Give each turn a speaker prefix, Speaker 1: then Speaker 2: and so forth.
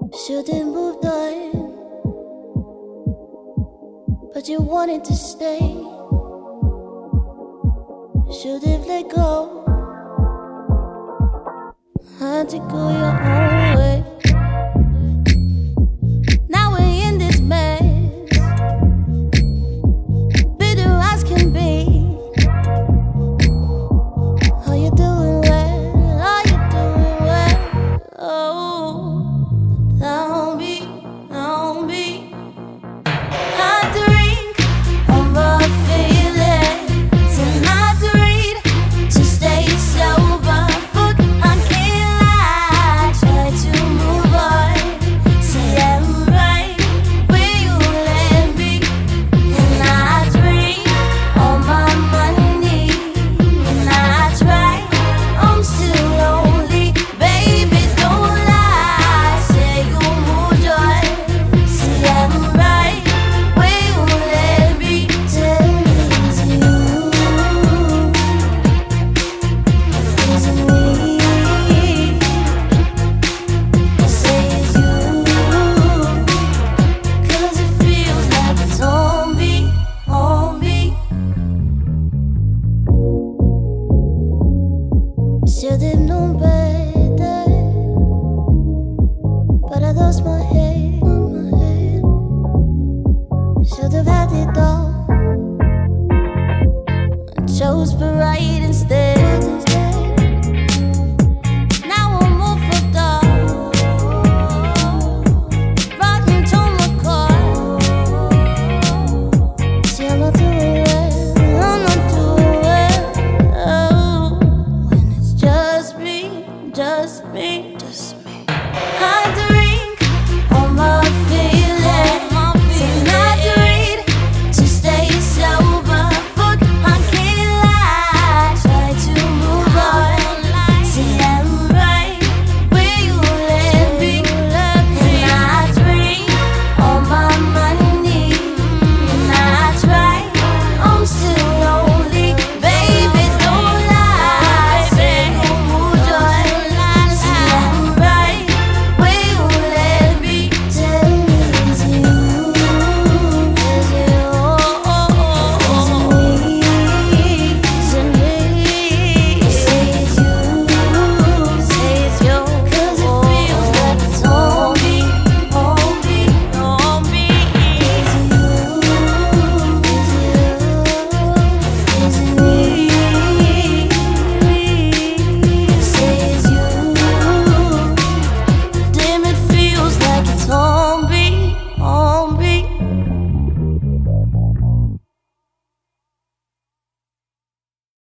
Speaker 1: Should've moved on, but you wanted to stay. Should've let go, had to go your own way. Now we're in this mess, bitter as can be. Are you doing well? Are you doing well? Oh, don't be. I drink all my feelings and I read to stay sober. Fuck, I can't lie. Try to move on. Say I'm right where you let me. And I drink all my money and I try. I'm still lonely, baby. Don't lie. Say you moved on. Say I'm right. Should've known better, but I lost my head. Should've had it all, I chose pride instead. Now I'm all fucked up, rotten to my core. See, I'm not doing well, I'm not doing well. Oh, when it's just me, just me.